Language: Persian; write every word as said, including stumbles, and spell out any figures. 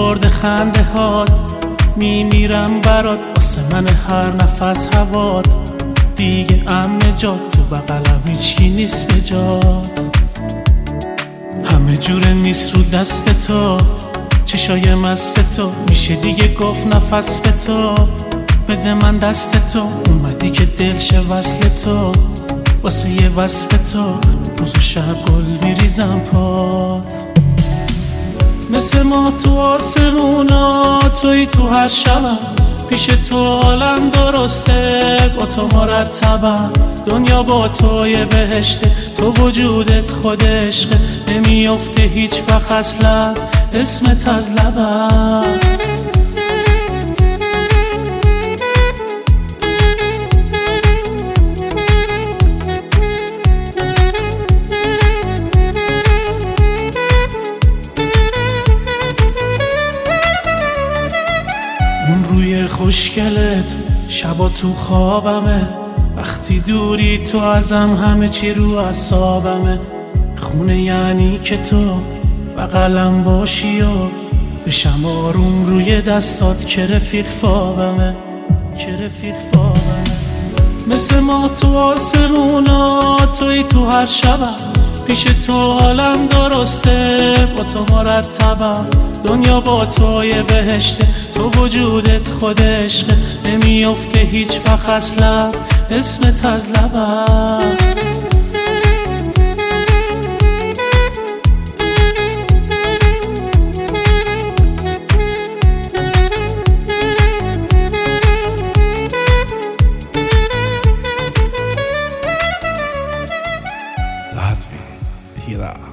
برده خنده هات، میمیرم برات واسه من هر نفس هوات. دیگه امن جات تو بغلم هیچکی نیست به جات. همه جوره نیست رو دست تو، چشای مست تو میشه دیگه گفت نفس به تو. بده من دست تو، اومدی که دل شه وصل تو. واسه یه وصف تو روز و شب گل میریزم پات. مثل ما تو آسمونا توی تو هر شبم، پیش تو عالم درسته با تو مرتبم. دنیا با توی بهشته، تو وجودت خود عشقه. نمیافته هیچ وقت اصلا اسمت از لبم. اون روی خوشگلت شبا تو خوابمه، وقتی دوری تو ازم همه چی رو اعصابمه. خونه یعنی که تو بغلم باشی و بشم آروم روی دستات که رفیق خوابمه، که رفیق خوابمه. مثل ما تو آسمونا توی تو هر شبم، پیش تو عالم درسته با تو مرتبم. دنیا با توی بهشته، تو وجودت خود عشقه. نمیافته هیچ وقت اصلا اسمت از لبم. Latvia, Hila.